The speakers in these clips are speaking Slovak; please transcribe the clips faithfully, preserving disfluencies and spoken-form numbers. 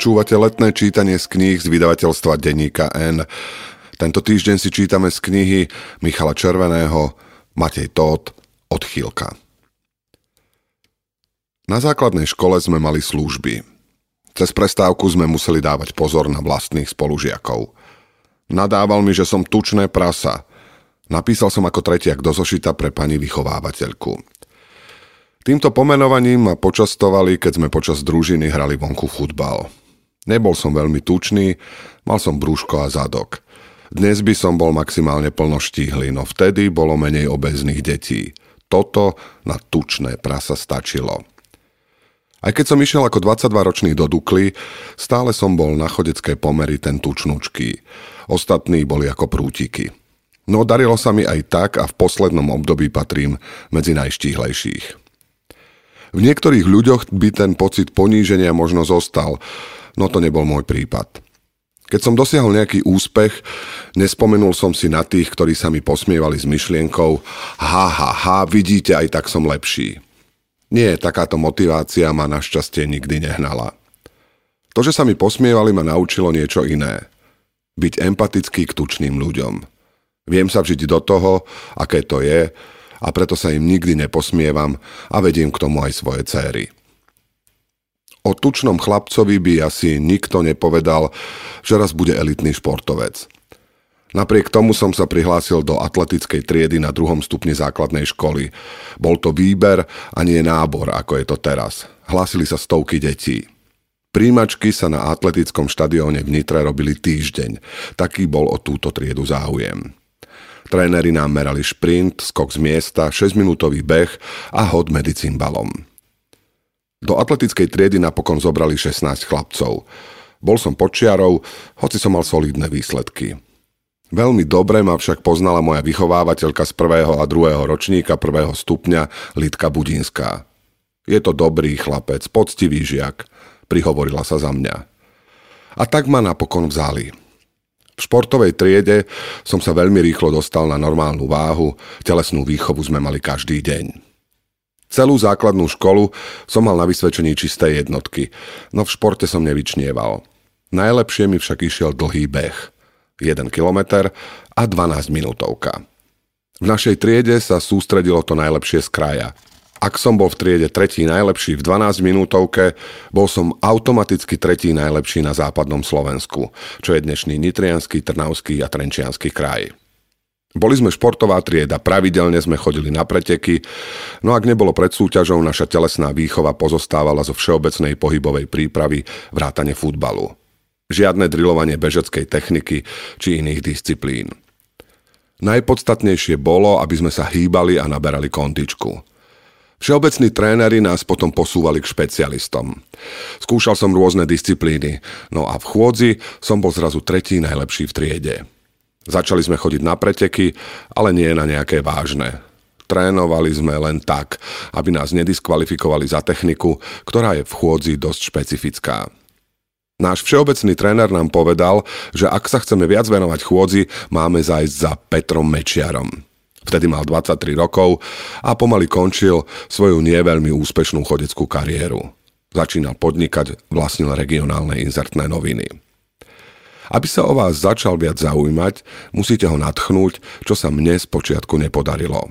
Počúvate letné čítanie z kníh z vydavateľstva denníka N. Tento týždeň si čítame z knihy Michala Červeného Matej Tóth Odchýlka. Na základnej škole sme mali služby. Cez prestávku sme museli dávať pozor na vlastných spolužiakov. Nadával mi, že som tučné prasa. Napísal som ako tretiak do zošita pre pani vychovávateľku. Týmto pomenovaním ma počastovali, keď sme počas družiny hrali vonku futbal. Nebol som veľmi tučný, mal som brúško a zadok. Dnes by som bol maximálne plnoštíhly, no vtedy bolo menej obéznych detí. Toto na tučné prasa stačilo. Aj keď som išiel ako dvadsaťdvaročný do Dukly, stále som bol na chodecké pomery ten tučnučký. Ostatní boli ako prútiky. No darilo sa mi aj tak a v poslednom období patrím medzi najštíhlejších. V niektorých ľuďoch by ten pocit poníženia možno zostal, no to nebol môj prípad. Keď som dosiahol nejaký úspech, nespomenul som si na tých, ktorí sa mi posmievali s myšlienkou ha, ha, ha, vidíte, aj tak som lepší. Nie, takáto motivácia ma našťastie nikdy nehnala. To, že sa mi posmievali, ma naučilo niečo iné. Byť empatický k tučným ľuďom. Viem sa vžiť do toho, aké to je, a preto sa im nikdy neposmievam a vediem k tomu aj svoje céry. O tučnom chlapcovi by asi nikto nepovedal, že raz bude elitný športovec. Napriek tomu som sa prihlásil do atletickej triedy na druhom stupni základnej školy. Bol to výber a nie nábor, ako je to teraz. Hlásili sa stovky detí. Príjmačky sa na atletickom štadióne v Nitre robili týždeň. Taký bol o túto triedu záujem. Tréneri nám merali šprint, skok z miesta, šesťminútový beh a hod medzi cymbalom. Do atletickej triedy napokon zobrali šestnásť chlapcov. Bol som pod čiarou, hoci som mal solidné výsledky. Veľmi dobre ma však poznala moja vychovávateľka z prvého a druhého ročníka prvého stupňa Lidka Budinská. Je to dobrý chlapec, poctivý žiak, prihovorila sa za mňa. A tak ma napokon vzali. V športovej triede som sa veľmi rýchlo dostal na normálnu váhu, telesnú výchovu sme mali každý deň. Celú základnú školu som mal na vysvedčení čisté jednotky, no v športe som nevyčnieval. Najlepšie mi však išiel dlhý beh. jeden kilometer a dvanásť minútovka. V našej triede sa sústredilo to najlepšie z kraja. Ak som bol v triede tretí najlepší v dvanásť minútovke, bol som automaticky tretí najlepší na západnom Slovensku, čo je dnešný nitriansky, trnavský a trenčiansky kraj. Boli sme športová trieda, pravidelne sme chodili na preteky, no ak nebolo pred súťažou, naša telesná výchova pozostávala zo všeobecnej pohybovej prípravy vrátane futbalu. Žiadne drilovanie bežeckej techniky či iných disciplín. Najpodstatnejšie bolo, aby sme sa hýbali a naberali kondičku. Všeobecní tréneri nás potom posúvali k špecialistom. Skúšal som rôzne disciplíny, no a v chôdzi som bol zrazu tretí najlepší v triede. Začali sme chodiť na preteky, ale nie na nejaké vážne. Trénovali sme len tak, aby nás nediskvalifikovali za techniku, ktorá je v chôdzi dosť špecifická. Náš všeobecný tréner nám povedal, že ak sa chceme viac venovať chôdzi, máme zájsť za Petrom Mečiarom. Vtedy mal dvadsaťtri rokov a pomaly končil svoju nie veľmi úspešnú chodeckú kariéru. Začínal podnikať, vlastnil regionálne inzertné noviny. Aby sa o vás začal viac zaujímať, musíte ho nadchnúť, čo sa mne spočiatku nepodarilo.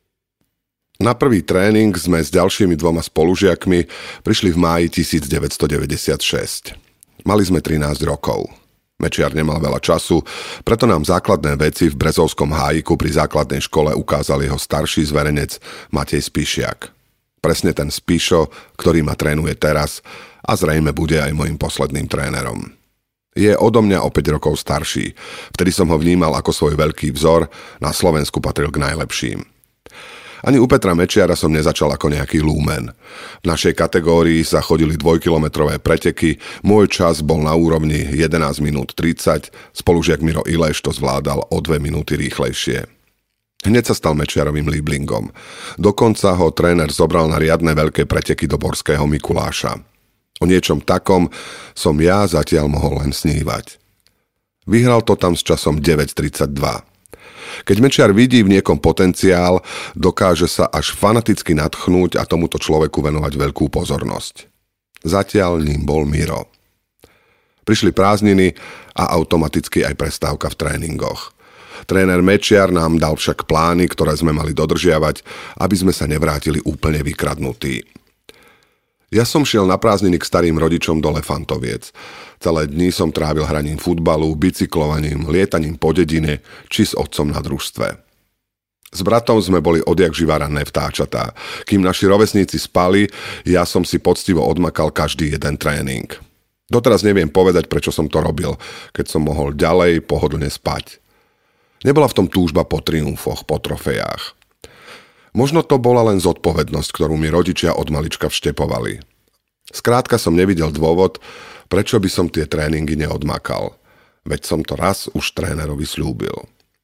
Na prvý tréning sme s ďalšími dvoma spolužiakmi prišli v máji devätnásťstodeväťdesiatšesť. Mali sme trinásť rokov. Mečiar nemal veľa času, preto nám základné veci v Brezovskom hájiku pri základnej škole ukázal jeho starší zverenec Matej Spišiak. Presne ten Spišo, ktorý ma trénuje teraz a zrejme bude aj mojim posledným trénerom. Je odo mňa o päť rokov starší, vtedy som ho vnímal ako svoj veľký vzor, na Slovensku patril k najlepším. Ani u Petra Mečiara som nezačal ako nejaký lúmen. V našej kategórii sa chodili dvojkilometrové preteky, môj čas bol na úrovni jedenásť minút tridsať, spolužiak Miro Ileš to zvládal o dve minúty rýchlejšie. Hneď sa stal Mečiarovým líblingom. Dokonca ho tréner zobral na riadne veľké preteky do Borského Mikuláša. O niečom takom som ja zatiaľ mohol len snívať. Vyhral to tam s časom deväť tridsaťdva. Keď Mečiar vidí v niekom potenciál, dokáže sa až fanaticky nadchnúť a tomuto človeku venovať veľkú pozornosť. Zatiaľ ním bol Miro. Prišli prázdniny a automaticky aj prestávka v tréningoch. Tréner Mečiar nám dal však plány, ktoré sme mali dodržiavať, aby sme sa nevrátili úplne vykradnutí. Ja som šiel na prázdniny k starým rodičom do Lefantoviec. Celé dni som trávil hraním futbalu, bicyklovaním, lietaním po dedine či s otcom na družstve. S bratom sme boli odjak živa ranné vtáčatá. Kým naši rovesníci spali, ja som si poctivo odmakal každý jeden tréning. Doteraz neviem povedať, prečo som to robil, keď som mohol ďalej pohodlne spať. Nebola v tom túžba po triumfoch, po trofejách. Možno to bola len zodpovednosť, ktorú mi rodičia od malička vštepovali. Skrátka som nevidel dôvod, prečo by som tie tréningy neodmakal. Veď som to raz už trénerovi sľúbil.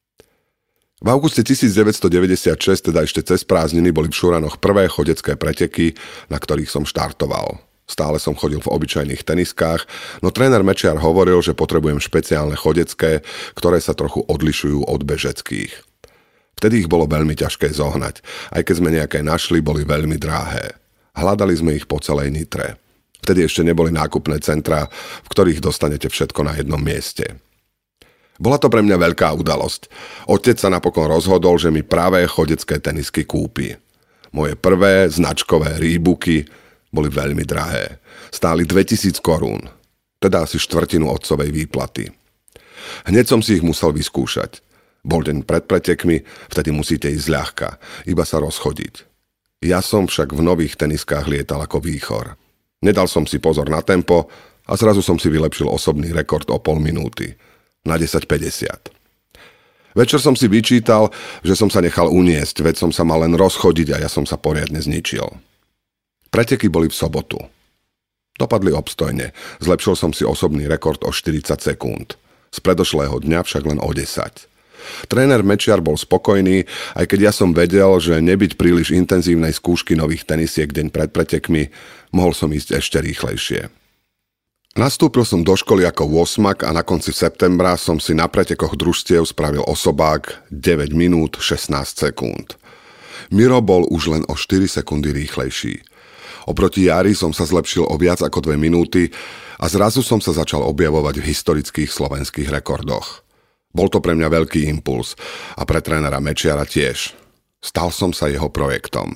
V auguste devätnásťstodeväťdesiatšesť, teda ešte cez prázdniny, boli v Šuranoch prvé chodecké preteky, na ktorých som štartoval. Stále som chodil v obyčajných teniskách, no tréner Mečiar hovoril, že potrebujem špeciálne chodecké, ktoré sa trochu odlišujú od bežeckých. Vtedy ich bolo veľmi ťažké zohnať. Aj keď sme nejaké našli, boli veľmi drahé. Hľadali sme ich po celej Nitre. Vtedy ešte neboli nákupné centrá, v ktorých dostanete všetko na jednom mieste. Bola to pre mňa veľká udalosť. Otec sa napokon rozhodol, že mi práve chodecké tenisky kúpi. Moje prvé značkové Reeboky boli veľmi drahé. Stáli dvetisíc korún, teda asi štvrtinu otcovej výplaty. Hneď som si ich musel vyskúšať. Bol deň pred pretekmi, vtedy musíte ísť ľahka, iba sa rozchodiť. Ja som však v nových teniskách lietal ako výchor. Nedal som si pozor na tempo a zrazu som si vylepšil osobný rekord o pol minúty. Na desať päťdesiat. Večer som si vyčítal, že som sa nechal uniesť, veď som sa mal len rozchodiť a ja som sa poriadne zničil. Preteky boli v sobotu. Dopadli obstojne. Zlepšil som si osobný rekord o štyridsať sekúnd. Z predošlého dňa však len o desať. Tréner Mečiar bol spokojný, aj keď ja som vedel, že nebyť príliš intenzívnej skúšky nových tenisiek deň pred pretekmi, mohol som ísť ešte rýchlejšie. Nastúpil som do školy ako osmak a na konci septembra som si na pretekoch družstiev spravil osobák deväť minút šestnásť sekúnd. Miro bol už len o štyri sekundy rýchlejší. Oproti Jari som sa zlepšil o viac ako dve minúty a zrazu som sa začal objavovať v historických slovenských rekordoch. Bol to pre mňa veľký impuls a pre trénera Mečiara tiež. Stal som sa jeho projektom.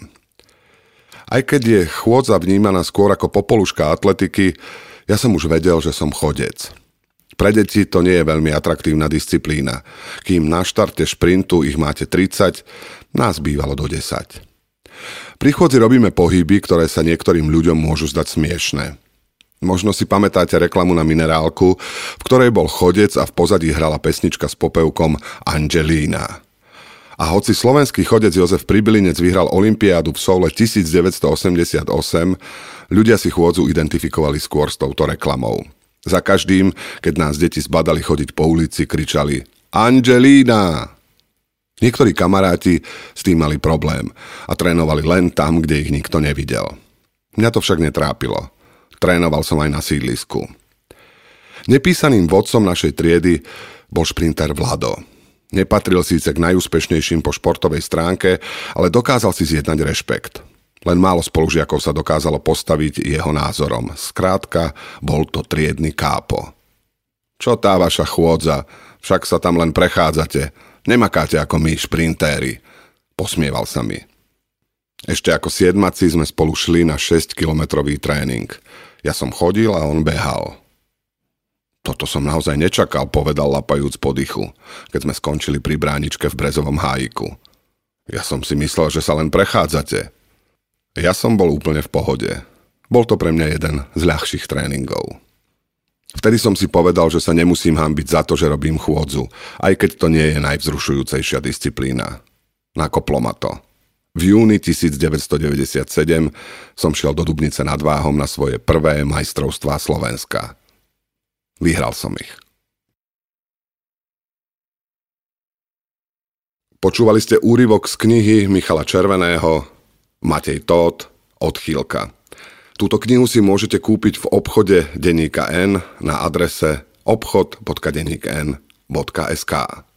Aj keď je chôdza vnímaná skôr ako popoluška atletiky, ja som už vedel, že som chodec. Pre deti to nie je veľmi atraktívna disciplína. Kým na štarte šprintu ich máte tridsať, nás bývalo do desať. Pri chôdzi robíme pohyby, ktoré sa niektorým ľuďom môžu zdať smiešné. Možno si pamätáte reklamu na minerálku, v ktorej bol chodec a v pozadí hrala pesnička s popevkom Angelina. A hoci slovenský chodec Jozef Pribylinec vyhral olympiádu v Soule devätnásťstoosemdesiatosem, ľudia si chôdzu identifikovali skôr s touto reklamou. Za každým, keď nás deti zbadali chodiť po ulici, kričali Angelina! Niektorí kamaráti s tým mali problém a trénovali len tam, kde ich nikto nevidel. Mňa to však netrápilo. Trénoval som aj na sídlisku. Nepísaným vodcom našej triedy bol šprinter Vlado. Nepatril síce k najúspešnejším po športovej stránke, ale dokázal si zjednať rešpekt. Len málo spolužiakov sa dokázalo postaviť jeho názorom. Skrátka, bol to triedny kápo. Čo tá vaša chôdza? Však sa tam len prechádzate. Nemakáte ako my, šprintéri. Posmieval sa mi. Ešte ako siedmaci sme spolu šli na šesťkilometrový tréning. Ja som chodil a on behal. Toto som naozaj nečakal, povedal lapajúc po dychu, keď sme skončili pri bráničke v Brezovom hájiku. Ja som si myslel, že sa len prechádzate. Ja som bol úplne v pohode. Bol to pre mňa jeden z ľahších tréningov. Vtedy som si povedal, že sa nemusím hanbiť za to, že robím chôdzu, aj keď to nie je najvzrušujúcejšia disciplína. Nakoplo ma to. V júni devätnásťstodeväťdesiatsedem som šiel do Dubnice nad Váhom na svoje prvé majstrovstvá Slovenska. Vyhral som ich. Počúvali ste úryvok z knihy Michala Červeného Matej Tóth Odchýlka. Túto knihu si môžete kúpiť v obchode denníka N na adrese obchod bodka denník n bodka es ká.